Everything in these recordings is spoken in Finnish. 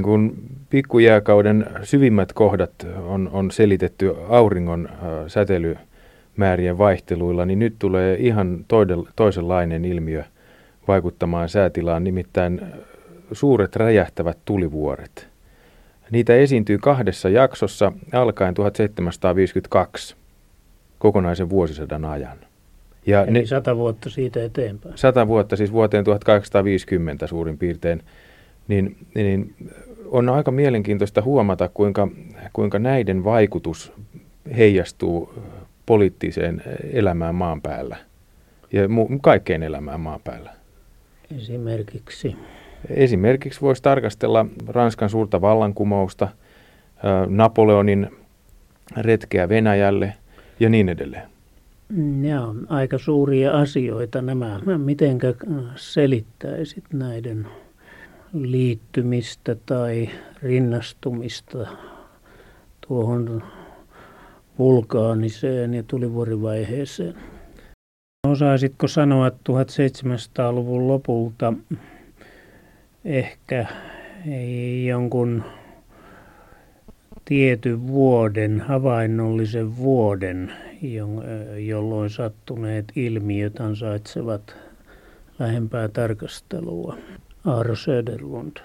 kun pikkujääkauden syvimmät kohdat on selitetty auringon säteilymäärien vaihteluilla, niin nyt tulee ihan toisenlainen ilmiö vaikuttamaan säätilaan, nimittäin suuret räjähtävät tulivuoret. Niitä esiintyy 2 jaksossa alkaen 1752 kokonaisen vuosisadan ajan. Ja eli 100 vuotta siitä eteenpäin. 100 vuotta, siis vuoteen 1850 suurin piirtein. Niin on aika mielenkiintoista huomata, kuinka näiden vaikutus heijastuu poliittiseen elämään maan päällä ja kaikkeen elämään maan päällä. Esimerkiksi voisi tarkastella Ranskan suurta vallankumousta, Napoleonin retkeä Venäjälle ja niin edelleen. Joo, aika suuria asioita nämä. Mitenkä selittäisit näiden liittymistä tai rinnastumista tuohon vulkaaniseen ja tulivuorivaiheeseen? Osaisitko sanoa 1700-luvun lopulta ehkä jonkun tietyn vuoden, havainnollisen vuoden, jolloin sattuneet ilmiöt ansaitsevat lähempää tarkastelua? Aaro Söderlund.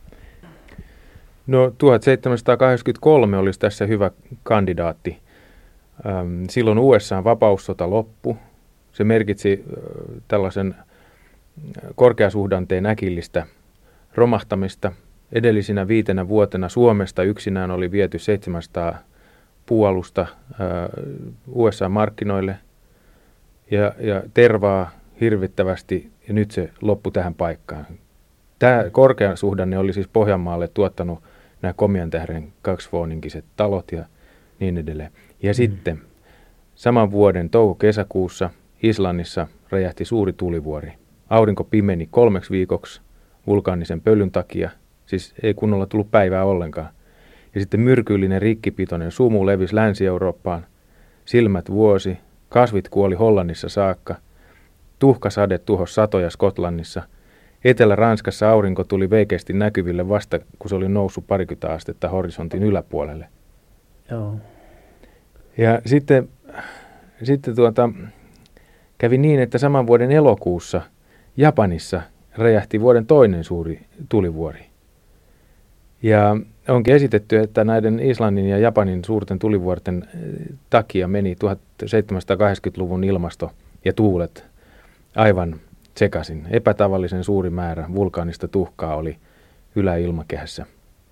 No 1783 olisi tässä hyvä kandidaatti. Silloin USA:n vapaussota loppui. Se merkitsi tällaisen korkeasuhdanteen äkillistä romahtamista. Edellisinä 5 vuotena Suomesta yksinään oli viety 700 puualusta USA-markkinoille ja tervaa hirvittävästi, ja nyt se loppui tähän paikkaan. Tämä korkeasuhdanne oli siis Pohjanmaalle tuottanut nämä Komian tähden 2-våningiset talot ja niin edelleen. Ja sitten saman vuoden touko-kesäkuussa Islannissa räjähti suuri tulivuori. Aurinko pimeni 3 viikoksi vulkaanisen pölyn takia, siis ei kunnolla tullut päivää ollenkaan. Ja sitten myrkyllinen rikkipitoinen sumu levisi Länsi-Eurooppaan, silmät vuosi, kasvit kuoli Hollannissa saakka, tuhkasade tuhosi satoja Skotlannissa, Etelä-Ranskassa aurinko tuli veikeästi näkyville vasta, kun se oli noussut 20 astetta horisontin yläpuolelle. Joo. Ja sitten kävi niin, että saman vuoden elokuussa Japanissa räjähti vuoden toinen suuri tulivuori. Ja onkin esitetty, että näiden Islannin ja Japanin suurten tulivuorten takia meni 1780-luvun ilmasto ja tuulet aivan sekaisin. Epätavallisen suuri määrä vulkaanista tuhkaa oli yläilmakehässä.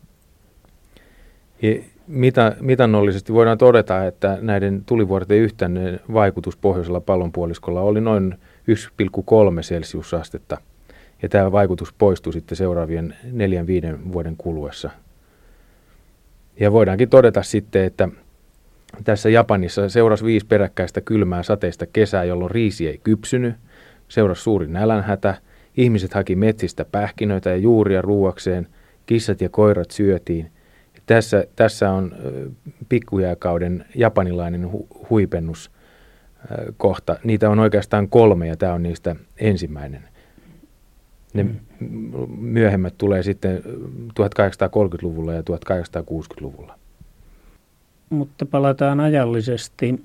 Mitannollisesti voidaan todeta, että näiden tulivuorten yhteinen vaikutus pohjoisella pallonpuoliskolla oli noin 1,3 celsiusastetta. Ja tämä vaikutus poistui sitten seuraavien 4-5 vuoden kuluessa. Ja voidaankin todeta sitten, että tässä Japanissa seurasi 5 peräkkäistä kylmää sateista kesää, jolloin riisi ei kypsynyt. Seurasi suuri nälänhätä. Ihmiset haki metsistä pähkinöitä ja juuria ruuakseen. Kissat ja koirat syötiin. Tässä on pikkujääkauden japanilainen huipennuskohta. Niitä on oikeastaan 3 ja tämä on niistä ensimmäinen. Ne myöhemmät tulee sitten 1830-luvulla ja 1860-luvulla. Mutta palataan ajallisesti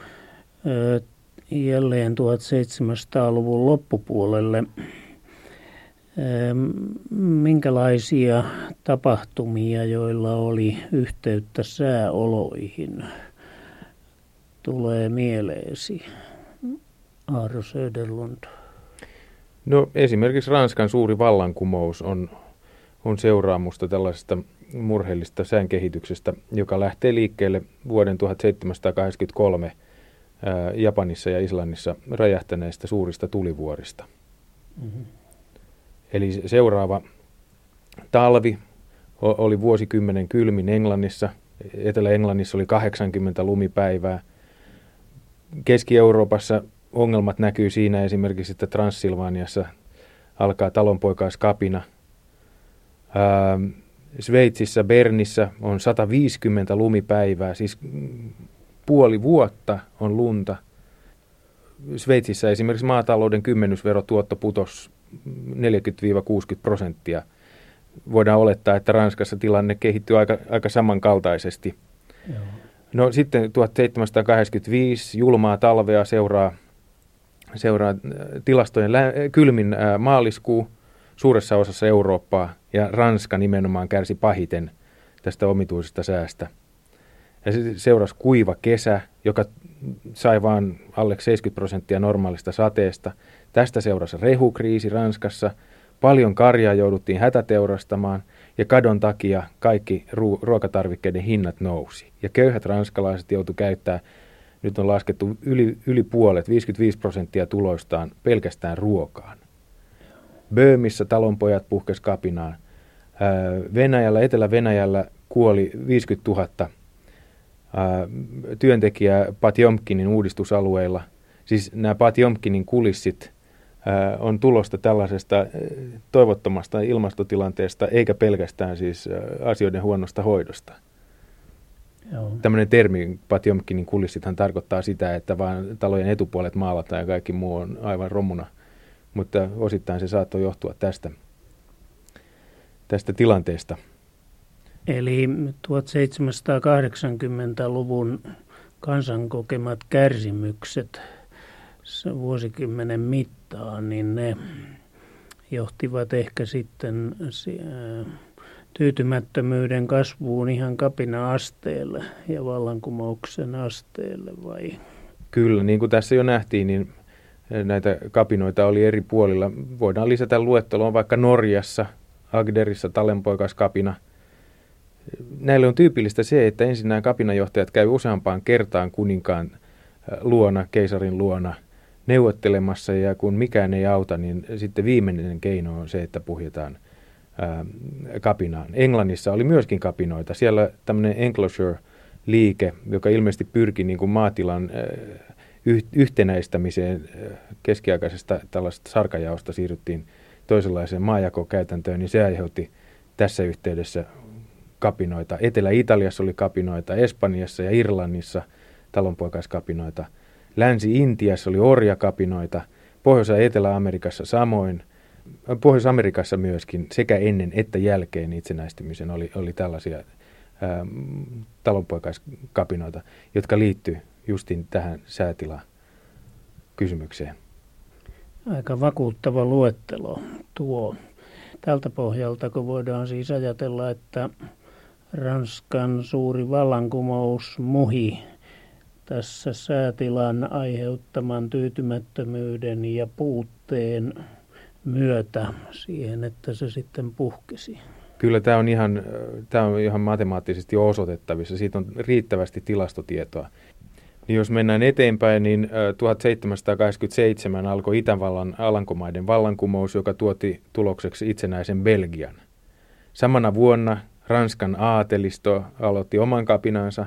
jälleen 1700-luvun loppupuolelle. Minkälaisia tapahtumia, joilla oli yhteyttä sääoloihin, tulee mieleesi, Aaro Söderlund? No esimerkiksi Ranskan suuri vallankumous on seuraamusta tällaisesta murheellista säänkehityksestä, joka lähtee liikkeelle vuoden 1783 Japanissa ja Islannissa räjähtäneistä suurista tulivuorista. Mm-hmm. Eli seuraava talvi oli vuosikymmenen kylmin Englannissa. Etelä-Englannissa oli 80 lumipäivää. Keski-Euroopassa ongelmat näkyy siinä esimerkiksi, että Transsilvaniassa alkaa talonpoikaiskapina. Sveitsissä, Bernissä on 150 lumipäivää, siis puoli vuotta on lunta. Sveitsissä esimerkiksi maatalouden kymmenysverotuotto putosi 40-60%. voidaan olettaa, että Ranskassa tilanne kehittyy aika samankaltaisesti. Joo. No sitten 1785 julmaa talvea seuraa tilastojen kylmin maaliskuu suuressa osassa Eurooppaa, ja Ranska nimenomaan kärsi pahiten tästä omituisesta säästä. Ja seurasi kuiva kesä, joka sai vain alle 70% normaalista sateesta. Tästä seurasi rehukriisi Ranskassa. Paljon karjaa jouduttiin hätäteurastamaan, ja kadon takia kaikki ruokatarvikkeiden hinnat nousi. Ja köyhät ranskalaiset joutuivat käyttämään, nyt on laskettu yli puolet, 55% tuloistaan pelkästään ruokaan. Böömissä talonpojat puhkesi kapinaan. Venäjällä, Etelä-Venäjällä kuoli 50 000 työntekijää Patjomkinin uudistusalueilla. Siis nämä Patjomkinin kulissit on tulosta tällaisesta toivottomasta ilmastotilanteesta, eikä pelkästään siis asioiden huonosta hoidosta. Joo. Tämmöinen termi Patjomkinin kulissithan tarkoittaa sitä, että vain talojen etupuolet maalataan ja kaikki muu on aivan romuna. Mutta osittain se saattoi johtua tästä tilanteesta. Eli 1780-luvun kansan kokemat kärsimykset vuosikymmenen mittaan, niin ne johtivat ehkä sitten tyytymättömyyden kasvuun ihan kapina-asteelle ja vallankumouksen asteelle, vai? Kyllä, niin kuin tässä jo nähtiin, niin näitä kapinoita oli eri puolilla. Voidaan lisätä luetteloon vaikka Norjassa, Agderissa talonpoikaiskapina. Näille on tyypillistä se, että ensin nämä kapinajohtajat käy useampaan kertaan kuninkaan luona, keisarin luona neuvottelemassa, ja kun mikään ei auta, niin sitten viimeinen keino on se, että puhjetaan kapinaan. Englannissa oli myöskin kapinoita. Siellä tämmöinen enclosure-liike, joka ilmeisesti pyrki niin kuin maatilan yhtenäistämiseen keskiaikaisesta tällaisesta sarkajaosta siirryttiin toisenlaiseen maajakokäytäntöön, niin se aiheutti tässä yhteydessä kapinoita. Etelä-Italiassa oli kapinoita, Espanjassa ja Irlannissa talonpoikaiskapinoita. Länsi-Intiassa oli orjakapinoita, Pohjois- ja Etelä-Amerikassa samoin. Pohjois-Amerikassa myöskin sekä ennen että jälkeen itsenäistymisen oli tällaisia talonpoikaiskapinoita, jotka liittyy justiin tähän säätilakysymykseen. Aika vakuuttava luettelo tuo. Tältä pohjalta, kun voidaan siis ajatella, että Ranskan suuri vallankumous muhi tässä säätilan aiheuttaman tyytymättömyyden ja puutteen myötä siihen, että se sitten puhkesi. Kyllä tämä on ihan matemaattisesti jo osoitettavissa. Siitä on riittävästi tilastotietoa. Niin jos mennään eteenpäin, niin 1787 alkoi Itävallan Alankomaiden vallankumous, joka tuotti tulokseksi itsenäisen Belgian. Samana vuonna Ranskan aatelisto aloitti oman kapinansa.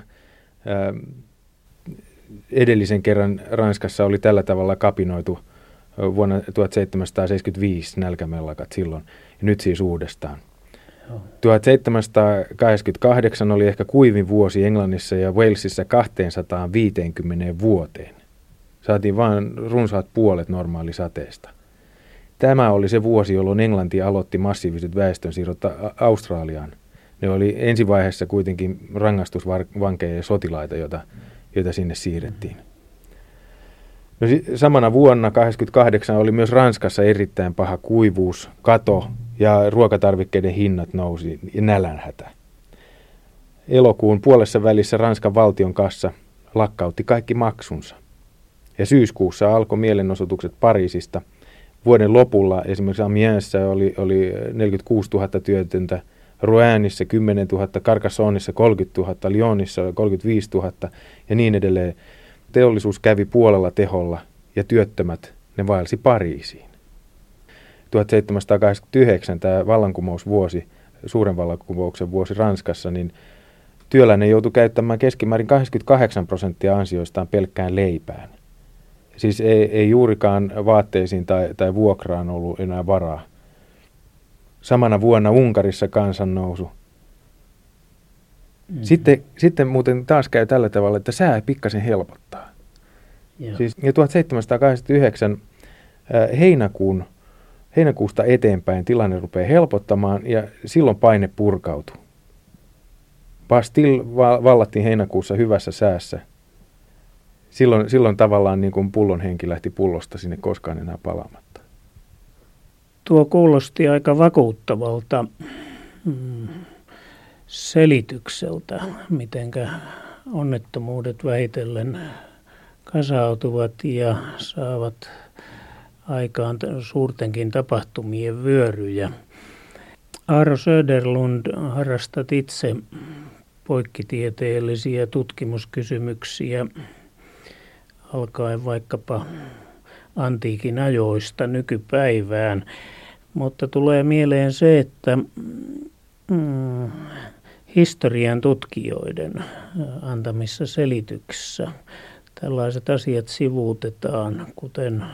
Edellisen kerran Ranskassa oli tällä tavalla kapinoitu vuonna 1775 nälkämellakat silloin, ja nyt siis uudestaan. 1788 oli ehkä kuivin vuosi Englannissa ja Walesissa 250 vuoteen. Saatiin vain runsaat puolet normaalisateesta. Tämä oli se vuosi, jolloin Englanti aloitti massiiviset väestönsiirrot Australiaan. Ne oli ensivaiheessa kuitenkin rangaistusvankeja ja sotilaita, joita sinne siirrettiin. No, samana vuonna 1988 oli myös Ranskassa erittäin paha kuivuus, kato ja ruokatarvikkeiden hinnat nousi ja nälänhätä. Elokuun puolessa välissä Ranskan valtion kassa lakkautti kaikki maksunsa. Ja syyskuussa alkoi mielenosoitukset Pariisista. Vuoden lopulla esimerkiksi Amiensissa oli 46 000 työtöntä, Rouenissa 10 000, Carcassonnessa 30 000, Lyonissa 35 000 ja niin edelleen. Teollisuus kävi puolella teholla ja työttömät ne vaelsi Pariisiin. 1789 tämä vallankumousvuosi, suuren vallankumouksen vuosi Ranskassa, niin työläinen joutui käyttämään keskimäärin 28% ansioistaan pelkkään leipään. Siis ei juurikaan vaatteisiin tai vuokraan ollut enää varaa. Samana vuonna Unkarissa kansannousu. Sitten muuten taas käy tällä tavalla, että sää pikkasen helpottaa. Siis, ja 1789 heinäkuun heinäkuusta eteenpäin tilanne rupeaa helpottamaan ja silloin paine purkautui. Bastille vallattiin heinäkuussa hyvässä säässä. Silloin tavallaan niin kuin pullon henki lähti pullosta sinne koskaan enää palaamatta. Tuo kuulosti aika vakuuttavalta selitykseltä, mitenkä onnettomuudet vähitellen kasautuvat ja saavat aikaan suurtenkin tapahtumien vyöryjä. Aaro Söderlund, harrastat itse poikkitieteellisiä tutkimuskysymyksiä alkaen vaikkapa antiikin ajoista nykypäivään, mutta tulee mieleen se, että historian tutkijoiden antamissa selityksissä tällaiset asiat sivuutetaan, kuten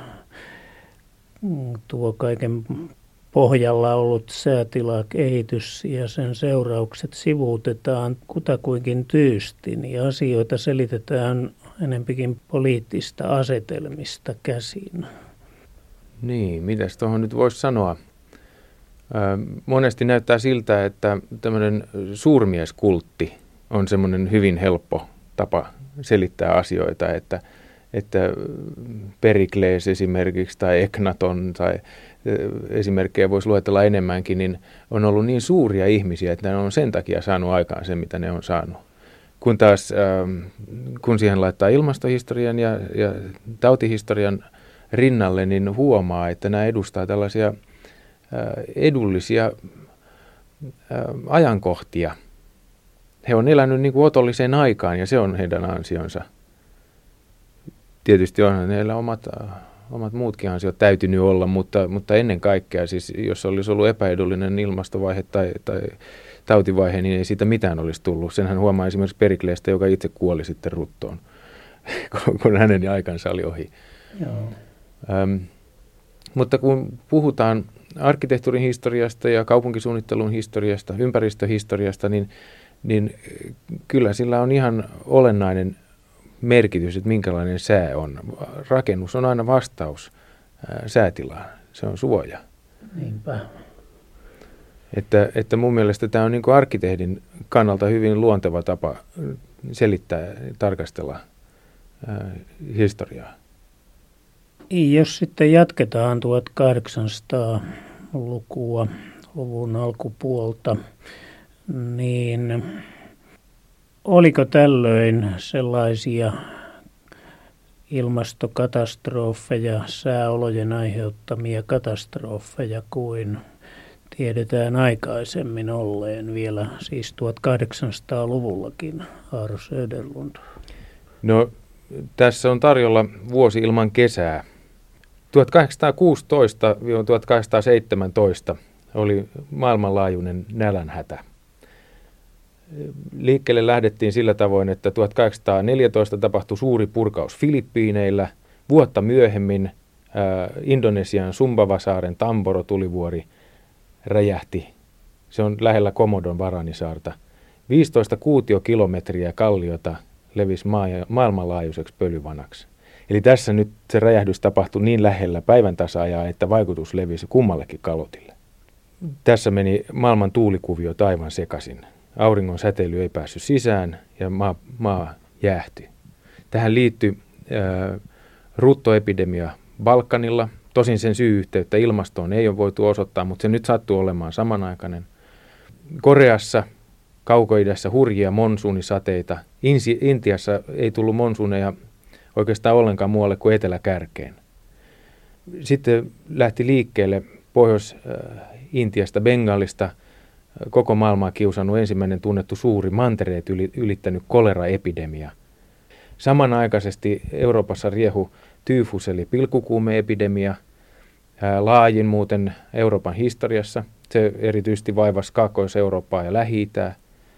tuo kaiken pohjalla ollut säätilakehitys ja sen seuraukset sivuutetaan kutakuinkin tyystin ja asioita selitetään enempikin poliittista asetelmista käsin. Niin, mitäs tuohon nyt voisi sanoa? Monesti näyttää siltä, että tämmöinen suurmieskultti on semmoinen hyvin helppo tapa selittää asioita, että Perikles esimerkiksi tai Eknaton tai esimerkkejä voisi luetella enemmänkin, niin on ollut niin suuria ihmisiä, että ne on sen takia saanut aikaan sen, mitä ne on saanut. Kun taas, kun siihen laittaa ilmastohistorian ja tautihistorian rinnalle, niin huomaa, että nämä edustaa tällaisia edullisia ajankohtia. He on elänyt niin kuin otolliseen aikaan ja se on heidän ansionsa. Tietysti onhan heillä omat muutkin ansiot täytynyt olla, mutta ennen kaikkea, siis jos olisi ollut epäedullinen ilmastovaihe tai tautivaihe, niin ei siitä mitään olisi tullut. Senhän huomaa esimerkiksi Perikleestä, joka itse kuoli sitten ruttoon, kun hänen aikansa oli ohi. Joo. Mutta kun puhutaan arkkitehtuurin historiasta ja kaupunkisuunnittelun historiasta, ympäristöhistoriasta, niin kyllä sillä on ihan olennainen merkitys, että minkälainen sää on. Rakennus on aina vastaus säätilaan. Se on suoja. Niinpä. Että mun mielestä tämä on niin kuin arkkitehdin kannalta hyvin luonteva tapa selittää ja tarkastella historiaa. Jos sitten jatketaan 1800-lukua, luvun alkupuolta, niin oliko tällöin sellaisia ilmastokatastrofeja, sääolojen aiheuttamia katastrofeja kuin tiedetään aikaisemmin olleen vielä, siis 1800-luvullakin, Aaro Söderlund? No, tässä on tarjolla vuosi ilman kesää. 1816-1817 oli maailmanlaajuinen nälänhätä. Liikkeelle lähdettiin sillä tavoin, että 1814 tapahtui suuri purkaus Filippiineillä. Vuotta myöhemmin Indonesian Sumbawa-saaren Tamboro-tulivuori räjähti. Se on lähellä Komodon Varanisaarta. 15 kuutiokilometriä kalliota levisi maailmanlaajuiseksi pölyvanaksi. Eli tässä nyt se räjähdys tapahtui niin lähellä päivän tasaajaa, että vaikutus levisi kummallekin kalotille. Tässä meni maailman tuulikuviot aivan sekaisin. Auringon säteily ei päässyt sisään ja maa jäähtyi. Tähän liittyi ruttoepidemia Balkanilla. Tosin sen syy-yhteyttä ilmastoon ei ole voitu osoittaa, mutta se nyt sattuu olemaan samanaikainen. Koreassa, Kaukoidässä hurjia monsuunisateita. Intiassa ei tullut monsuuneja oikeastaan ollenkaan muualle kuin Eteläkärkeen. Sitten lähti liikkeelle Pohjois-Intiasta, Bengalista, koko maailmaa kiusannut ensimmäinen tunnettu suuri mantereet ylittänyt koleraepidemia. Samanaikaisesti Euroopassa riehu tyyfus eli pilkkukuumeepidemia, laajin muuten Euroopan historiassa. Se erityisesti vaivasi Kaakkois-Eurooppaa ja Lähi-Itää.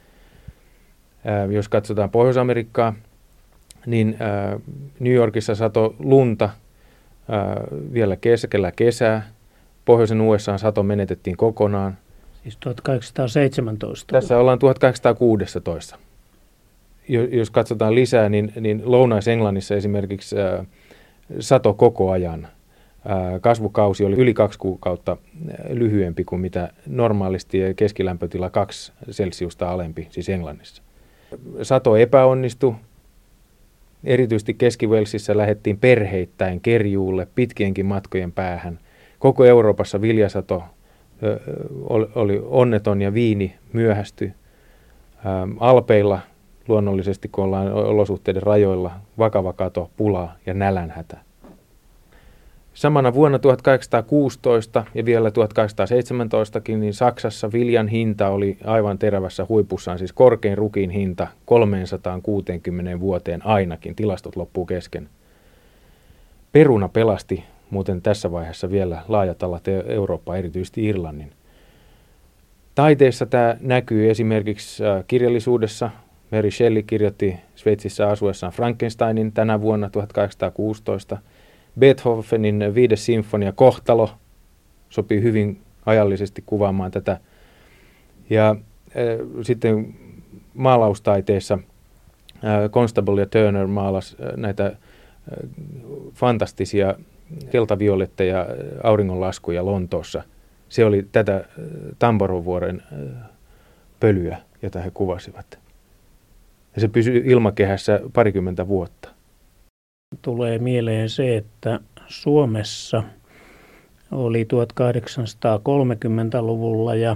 Jos katsotaan Pohjois-Amerikkaa, niin New Yorkissa satoi lunta vielä keskellä kesää. Pohjoisen USA:n sato menetettiin kokonaan. Siis 1817. Tässä ollaan 1816. Jos katsotaan lisää, niin Lounais-Englannissa esimerkiksi sato koko ajan. Kasvukausi oli yli 2 kuukautta lyhyempi kuin mitä normaalisti ja keskilämpötila 2 celsiusta alempi, siis Englannissa. Sato epäonnistui. Erityisesti Keski-Walesissa lähdettiin perheittäin kerjuulle pitkienkin matkojen päähän. Koko Euroopassa viljasato oli onneton ja viini myöhästyi. Alpeilla luonnollisesti, kun ollaan olosuhteiden rajoilla, vakava kato, pula ja nälänhätä. Samana vuonna 1816 ja vielä 1817kin, niin Saksassa viljan hinta oli aivan terävässä huipussaan, siis korkein rukiin hinta 360 vuoteen ainakin, tilastot loppuu kesken. Peruna pelasti muuten tässä vaiheessa vielä laajat alat Eurooppaa, erityisesti Irlannin. Taiteessa tämä näkyy esimerkiksi kirjallisuudessa. Mary Shelley kirjoitti Sveitsissä asuessaan Frankensteinin tänä vuonna 1816. Beethovenin 5. sinfonia Kohtalo sopii hyvin ajallisesti kuvaamaan tätä. Ja sitten maalaustaiteessa Constable ja Turner maalasi näitä fantastisia keltavioletteja auringonlaskuja Lontoossa. Se oli tätä Tambourvuoren pölyä, jota he kuvasivat. Ja se pysyi ilmakehässä parikymmentä vuotta. Tulee mieleen se, että Suomessa oli 1830-luvulla ja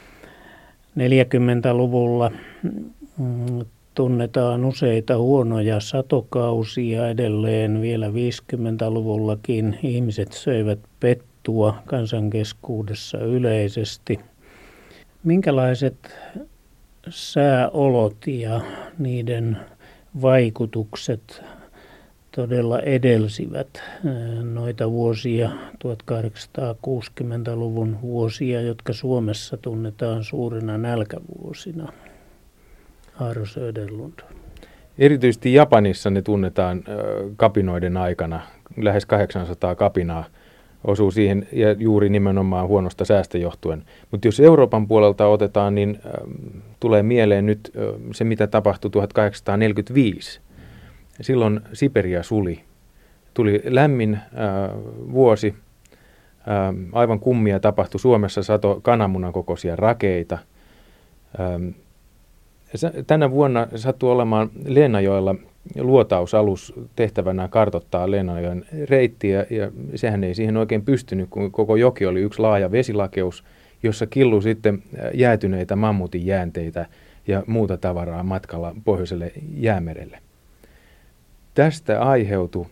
40-luvulla tunnetaan useita huonoja satokausia edelleen. Vielä 50-luvullakin ihmiset söivät pettua kansankeskuudessa yleisesti. Minkälaiset sääolot ja niiden vaikutukset todella edelsivät noita vuosia, 1860-luvun vuosia, jotka Suomessa tunnetaan suurina nälkävuosina? Aaro Söderlund. Erityisesti Japanissa ne tunnetaan kapinoiden aikana. Lähes 800 kapinaa osuu siihen ja juuri nimenomaan huonosta säästä johtuen. Mutta jos Euroopan puolelta otetaan, niin tulee mieleen nyt se, mitä tapahtui 1845. Silloin Siberia suli. Tuli lämmin vuosi. Aivan kummia tapahtui. Suomessa sato kananmunan kokoisia rakeita. Tänä vuonna sattui olemaan Leenajoella luotausalus tehtävänä kartoittaa Leenajoen reittiä, ja sehän ei siihen oikein pystynyt, kun koko joki oli yksi laaja vesilakeus, jossa killui sitten jäätyneitä mammutin jäänteitä ja muuta tavaraa matkalla pohjoiselle jäämerelle. Tästä aiheutui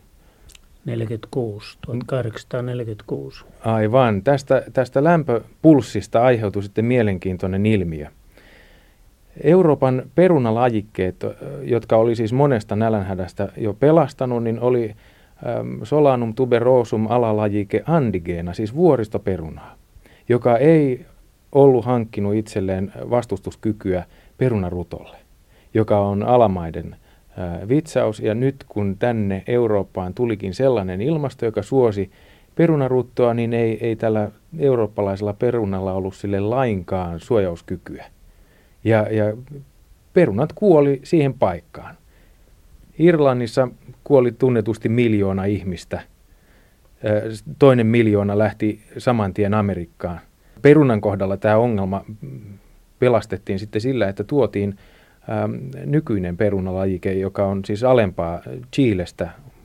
1846. Aivan. Tästä lämpöpulssista aiheutui sitten mielenkiintoinen ilmiö. Euroopan perunalajikkeet, jotka oli siis monesta nälänhädästä jo pelastanut, niin oli Solanum tuberosum alalajike andigeena, siis vuoristoperunaa, joka ei ollut hankkinut itselleen vastustuskykyä perunarutolle, joka on alamaiden vitsaus. Ja nyt kun tänne Eurooppaan tulikin sellainen ilmasto, joka suosi perunaruttoa, niin ei tällä eurooppalaisella perunalla ollut sille lainkaan suojauskykyä. Ja perunat kuoli siihen paikkaan. Irlannissa kuoli tunnetusti 1 miljoona ihmistä. Toinen 1 miljoona lähti saman tien Amerikkaan. Perunan kohdalla tämä ongelma pelastettiin sitten sillä, että tuotiin nykyinen perunalajike, joka on siis alempaa Chilestä,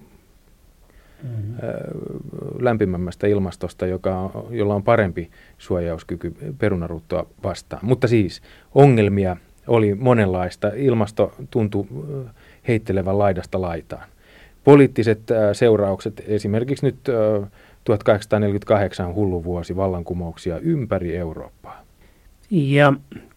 lämpimämmästä ilmastosta, jolla on parempi suojauskyky perunaruttoa vastaan. Mutta siis ongelmia oli monenlaista. Ilmasto tuntui heittelevän laidasta laitaan. Poliittiset seuraukset, esimerkiksi nyt 1848 hullu vuosi, vallankumouksia ympäri Eurooppaa. Ja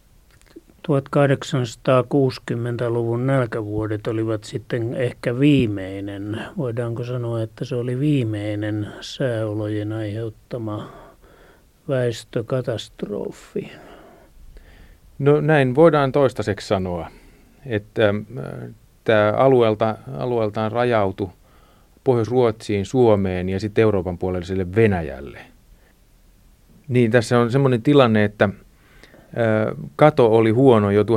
1860-luvun nälkävuodet olivat sitten ehkä viimeinen, voidaanko sanoa, että se oli viimeinen sääolojen aiheuttama väestökatastrofi? No näin voidaan toistaiseksi sanoa, että tämä alueeltaan rajautui Pohjois-Ruotsiin, Suomeen ja sitten Euroopan puolelle Venäjälle. Niin tässä on semmoinen tilanne, että kato oli huono jo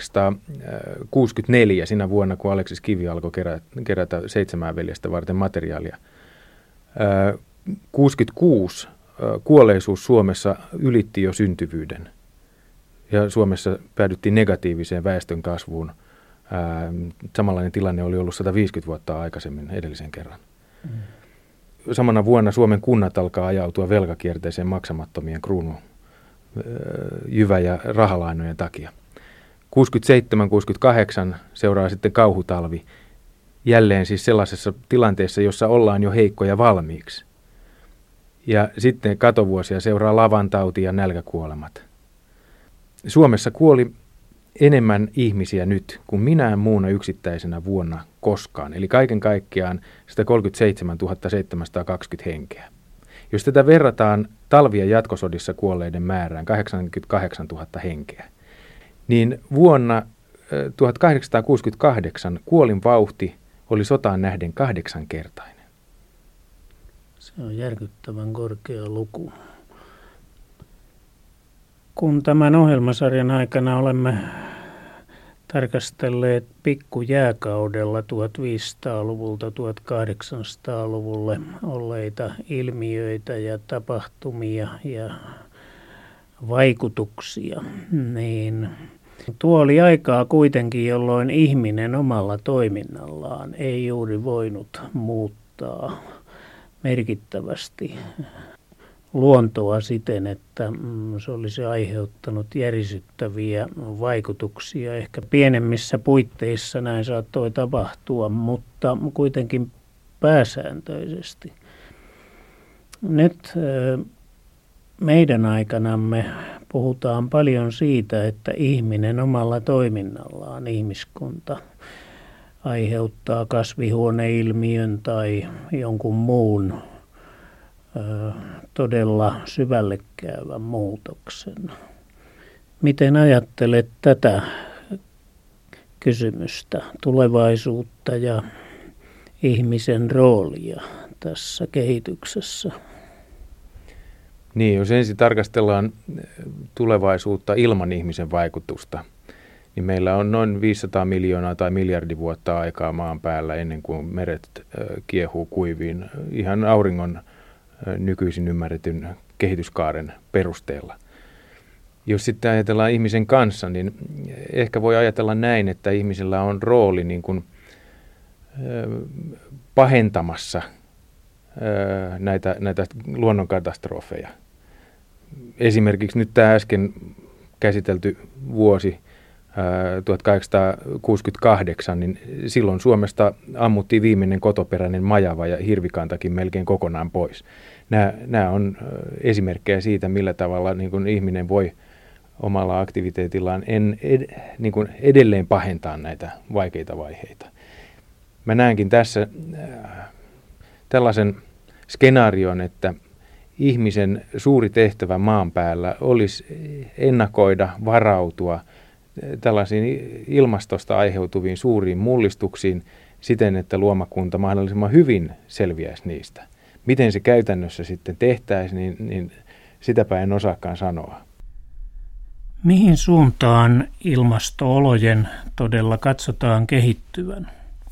1864, siinä vuonna, kun Aleksis Kivi alkoi kerätä 7 veljestä varten materiaalia. 1966 kuolleisuus Suomessa ylitti jo syntyvyyden. Ja Suomessa päädyttiin negatiiviseen väestön kasvuun. Samanlainen tilanne oli ollut 150 vuotta aikaisemmin edellisen kerran. Samana vuonna Suomen kunnat alkaa ajautua velkakierteeseen maksamattomien kruunun, jyvä- ja rahalainojen takia. 67-68 seuraa sitten kauhutalvi. Jälleen siis sellaisessa tilanteessa, jossa ollaan jo heikkoja valmiiksi. Ja sitten katovuosia seuraa lavantauti ja nälkäkuolemat. Suomessa kuoli enemmän ihmisiä nyt kuin minään muuna yksittäisenä vuonna koskaan. Eli kaiken kaikkiaan 137 720 henkeä. Jos tätä verrataan talvien jatkosodissa kuolleiden määrään 88 000 henkeä, niin vuonna 1868 kuolinvauhti oli sotaan nähden 8-kertainen. Se on järkyttävän korkea luku. Kun tämän ohjelmasarjan aikana olemme tarkastelleet pikkujääkaudella 1500-luvulta 1800-luvulle olleita ilmiöitä ja tapahtumia ja vaikutuksia, niin tuo oli aikaa kuitenkin, jolloin ihminen omalla toiminnallaan ei juuri voinut muuttaa merkittävästi luontoa siten, että se olisi aiheuttanut järisyttäviä vaikutuksia. Ehkä pienemmissä puitteissa näin saattoi tapahtua, mutta kuitenkin pääsääntöisesti. Nyt meidän aikanamme puhutaan paljon siitä, että ihminen omalla toiminnallaan, ihmiskunta, aiheuttaa kasvihuoneilmiön tai jonkun muun todella syvälle käyvän muutoksen. Miten ajattelet tätä kysymystä, tulevaisuutta ja ihmisen roolia tässä kehityksessä? Niin, jos ensin tarkastellaan tulevaisuutta ilman ihmisen vaikutusta, niin meillä on noin 500 miljoonaa tai miljardi vuotta aikaa maan päällä ennen kuin meret kiehuu kuiviin ihan auringon nykyisin ymmärretyn kehityskaaren perusteella. Jos sitten ajatellaan ihmisen kanssa, niin ehkä voi ajatella näin, että ihmisellä on rooli niin kuin pahentamassa näitä luonnonkatastrofeja. Esimerkiksi nyt tämä äsken käsitelty vuosi 1868, niin silloin Suomesta ammuttiin viimeinen kotoperäinen majava ja hirvikantakin melkein kokonaan pois. Nämä on esimerkkejä siitä, millä tavalla niin kuin ihminen voi omalla aktiviteetillaan niin kuin edelleen pahentaa näitä vaikeita vaiheita. Mä näenkin tässä tällaisen skenaarion, että ihmisen suuri tehtävä maan päällä olisi ennakoida, varautua tällaisiin ilmastosta aiheutuviin suuriin mullistuksiin siten, että luomakunta mahdollisimman hyvin selviäisi niistä. Miten se käytännössä sitten tehtäisiin, niin sitäpä en osaakaan sanoa. Mihin suuntaan ilmasto-olojen todella katsotaan kehittyvän?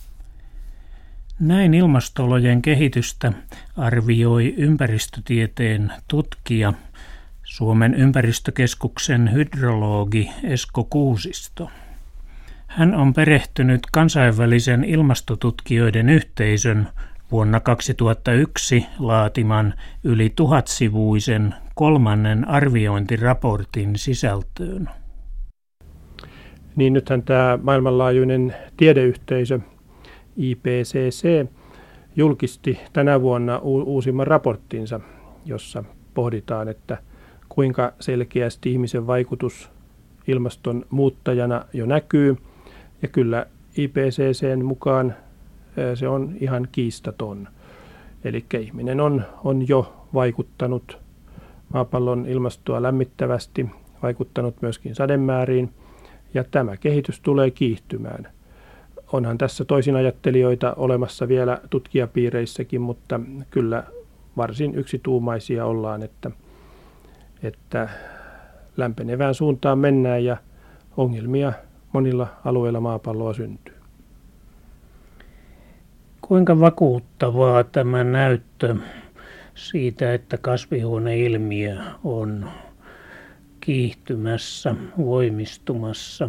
Näin ilmasto-olojen kehitystä arvioi ympäristötieteen tutkija, Suomen ympäristökeskuksen hydrologi Esko Kuusisto. Hän on perehtynyt kansainvälisen ilmastotutkijoiden yhteisön vuonna 2001 laatiman yli 1000-sivuisen 3. arviointiraportin sisältöön. Niin nythän tämä maailmanlaajuinen tiedeyhteisö IPCC julkisti tänä vuonna uusimman raporttinsa, jossa pohditaan, että kuinka selkeästi ihmisen vaikutus ilmaston muuttajana jo näkyy. Ja kyllä IPCCn mukaan se on ihan kiistaton. Eli ihminen on jo vaikuttanut maapallon ilmastoa lämmittävästi, vaikuttanut myöskin sademääriin, ja tämä kehitys tulee kiihtymään. Onhan tässä toisinajattelijoita olemassa vielä tutkijapiireissäkin, mutta kyllä varsin yksituumaisia ollaan, että lämpenevään suuntaan mennään ja ongelmia monilla alueilla maapalloa syntyy. Kuinka vakuuttavaa tämä näyttö siitä, että kasvihuoneilmiö on kiihtymässä, voimistumassa.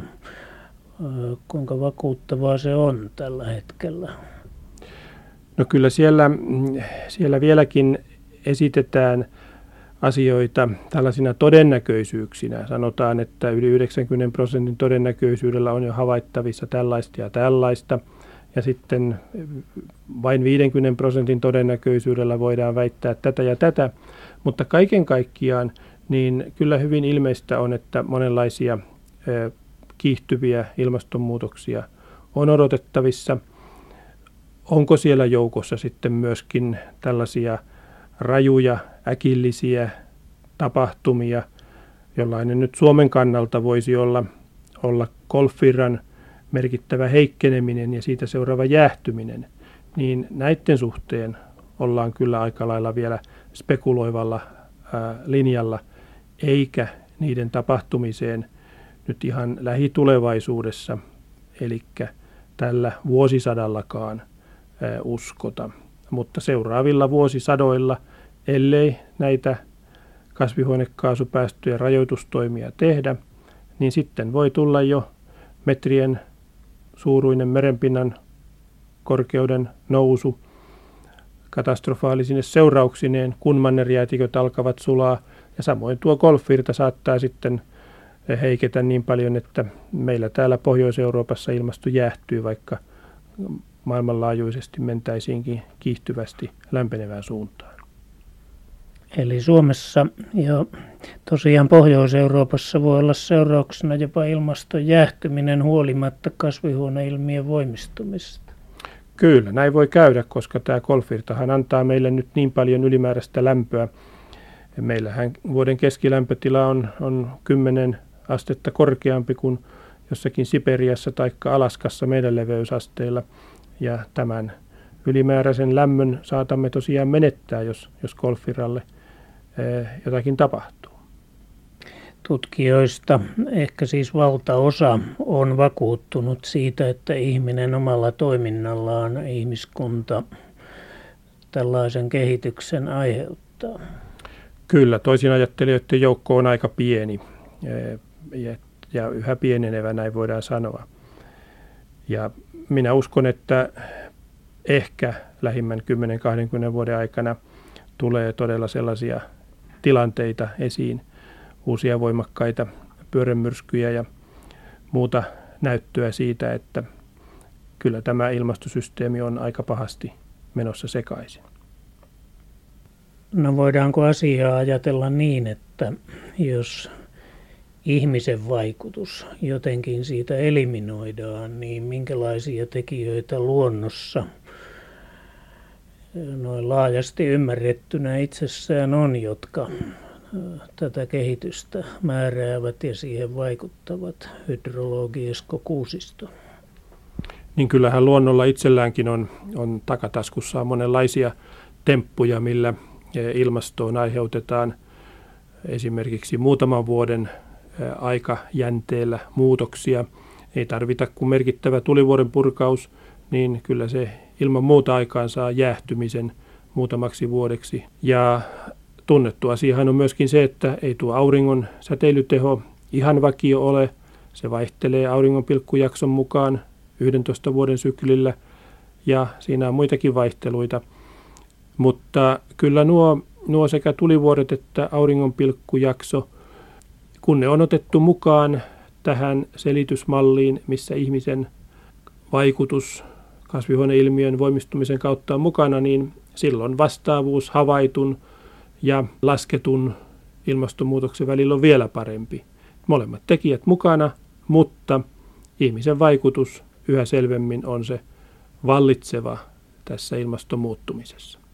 Kuinka vakuuttavaa se on tällä hetkellä? No kyllä siellä vieläkin esitetään asioita tällaisina todennäköisyyksinä. Sanotaan, että yli 90% todennäköisyydellä on jo havaittavissa tällaista ja tällaista. Ja sitten vain 50% todennäköisyydellä voidaan väittää tätä ja tätä. Mutta kaiken kaikkiaan niin kyllä hyvin ilmeistä on, että monenlaisia kiihtyviä ilmastonmuutoksia on odotettavissa. Onko siellä joukossa sitten myöskin tällaisia rajuja, äkillisiä tapahtumia, jollainen nyt Suomen kannalta voisi olla golfvirran merkittävä heikkeneminen ja siitä seuraava jäähtyminen, niin näiden suhteen ollaan kyllä aika lailla vielä spekuloivalla linjalla, eikä niiden tapahtumiseen nyt ihan lähitulevaisuudessa, eli tällä vuosisadallakaan uskota. Mutta seuraavilla vuosisadoilla, ellei näitä kasvihuonekaasupäästöjen rajoitustoimia tehdä, niin sitten voi tulla jo metrien suuruinen merenpinnan korkeuden nousu katastrofaalisine seurauksineen, kun mannerjäätiköt alkavat sulaa. Ja samoin tuo golfvirta saattaa sitten heiketä niin paljon, että meillä täällä Pohjois-Euroopassa ilmasto jäähtyy, vaikka maailmanlaajuisesti mentäisiinkin kiihtyvästi lämpenevään suuntaan. Eli Suomessa ja tosiaan Pohjois-Euroopassa voi olla seurauksena jopa ilmaston jäähtyminen huolimatta kasvihuoneilmiön voimistumisesta. Kyllä, näin voi käydä, koska tämä golfvirtahan antaa meille nyt niin paljon ylimääräistä lämpöä. Meillähän vuoden keskilämpötila on 10 astetta korkeampi kuin jossakin Siperiassa tai Alaskassa meidän leveysasteilla. Ja tämän ylimääräisen lämmön saatamme tosiaan menettää, jos golfviralle jotakin tapahtuu. Tutkijoista ehkä siis valtaosa on vakuuttunut siitä, että ihminen omalla toiminnallaan, ihmiskunta tällaisen kehityksen aiheuttaa. Kyllä, toisinajattelijoiden joukko on aika pieni ja yhä pienenevä, näin voidaan sanoa. Ja minä uskon, että ehkä lähimmän 10-20 vuoden aikana tulee todella sellaisia tilanteita esiin, uusia voimakkaita pyörremyrskyjä ja muuta näyttöä siitä, että kyllä tämä ilmastosysteemi on aika pahasti menossa sekaisin. No voidaanko asiaa ajatella niin, että jos ihmisen vaikutus jotenkin siitä eliminoidaan, niin minkälaisia tekijöitä luonnossa noin laajasti ymmärrettynä itsessään on, jotka tätä kehitystä määräävät ja siihen vaikuttavat? Hydrologi Esko Kuusisto. Niin kyllähän luonnolla itselläänkin on takataskussaan monenlaisia temppuja, millä ilmastoon aiheutetaan esimerkiksi muutaman vuoden aikajänteellä muutoksia. Ei tarvita kuin merkittävä tulivuoren purkaus, niin kyllä se ilman muuta aikaan saa jäähtymisen muutamaksi vuodeksi. Ja tunnettu asiahan on myöskin se, että ei tuo auringon säteilyteho ihan vakio ole. Se vaihtelee auringonpilkkujakson mukaan 11 vuoden syklillä ja siinä on muitakin vaihteluita. Mutta kyllä nuo sekä tulivuoret että auringonpilkkujakso, kun ne on otettu mukaan tähän selitysmalliin, missä ihmisen vaikutus kasvihuoneilmiön voimistumisen kautta on mukana, niin silloin vastaavuus havaitun ja lasketun ilmastonmuutoksen välillä on vielä parempi. Molemmat tekijät mukana, mutta ihmisen vaikutus yhä selvemmin on se vallitseva tässä ilmaston muuttumisessa.